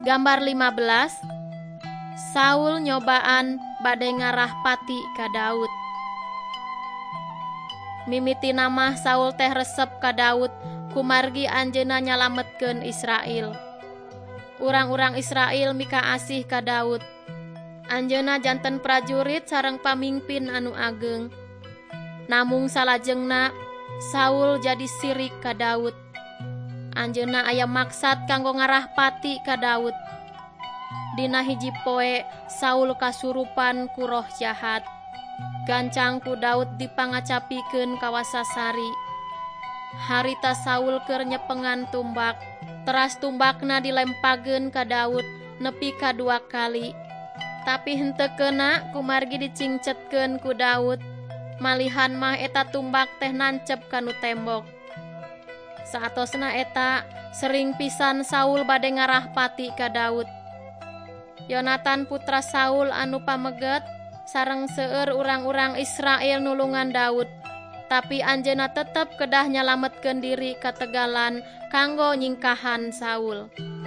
Gambar 15. Saul nyobaan bade ngarah pati ka Daud. Mimiti nama Saul teh resep ka Daud kumargi anjeunna nyalametkeun Israel. Urang-urang Israel mika asih ka Daud. Anjeunna janten prajurit sareng pamimpin anu ageng. Namung salajengna Saul jadi sirik ka Daud. Anjeunna aya maksad kanggo ngarah pati ka Daud. Dina hiji poe Saul kasurupan ku roh jahat. Gancang ku Daud dipangacapikeun ka Wasasari. Harita Saul keur nyepengan tumbak. Teras tumbakna dilempageun ka Daud nepi ka 2 kali. Tapi henteu keuna kumargi dicingcetkeun ku Daud. Malihan mah eta tumbak teh nancep kanu tembok. Saatosna eta sering pisan Saul bade ngarah pati ka Daud. Yonatan putra Saul anu pameget sareng seueur urang-urang Israel nulungan Daud. Tapi anjeunna tetep kedah nyalametkeun diri ka tegalan kanggo nyingkahan Saul.